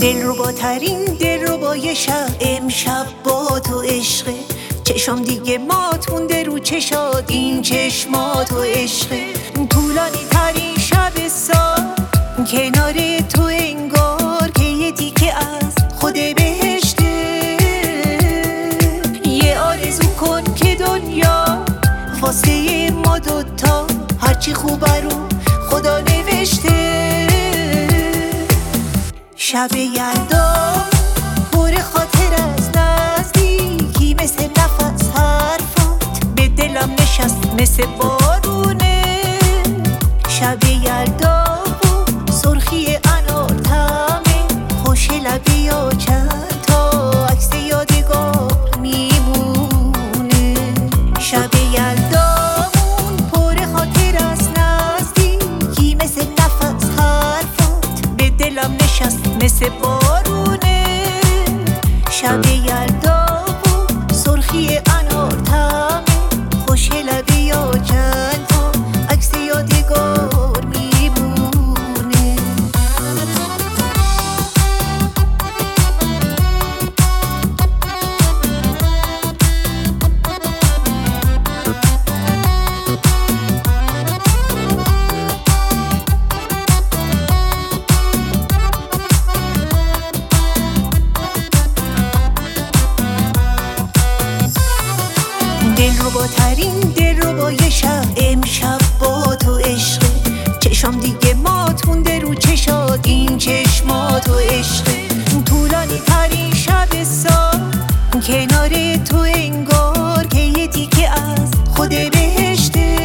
دلرباترین دلربای شب امشب با تو عشقه. چشم دیگه مات مونده رو چشات، این چشمات و عشقه. طولانی ترین شب سال کنار تو انگار که یه دیگه از خود بهشته. یه آرزو کن که دنیا واسه ما دوتا هرچی خوبه رو خدا نوشته. شب یلدا پر خاطر از نزدیکی، مثل نفس حرفات به دلم نشست مثل بارونه. شب یلدا و سرخی انار طعمه خوش لبی و چند تا عکس یادگار میمونه. شب یلدامون پر خاطر از نزدیکی، مثل نفس حرفات به دلم نشست مثل بارونه. شب یلدا و سرخی انار طعمه خوش لبی و چند تا عکس یادگار میمونه. دلرباترین دلربای شب امشب با تو عشقه. چشم دیگه مات مونده رو چشات، این چشمات و عشقه. طولانی ترین شب سال کنار تو انگار که یه دیگه از خود بهشته.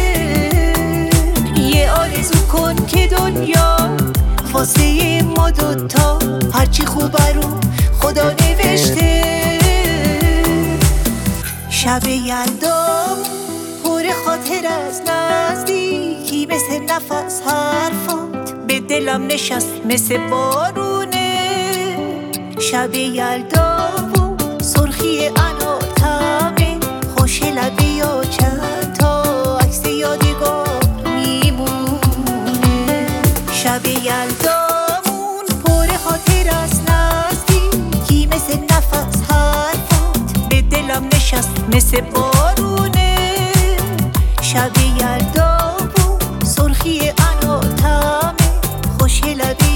یه آرزو کن که دنیا واسه ما دوتا هرچی خوبه رو خدا نوشته. شب یلدا پر خاطر از نزدیکی، مثل نفس حرفات به دلم نشست مثل بارونه. شب یلدا و سرخی انار طعمه خوش لبی و چند تا عکس یادگار میمونه. شب یلدامون پر خاطر از نزدیکی، مثل نفس حرفات به دلم نشست مثل بارونه. شب یلدا و سرخی انار طعمه خوش لبی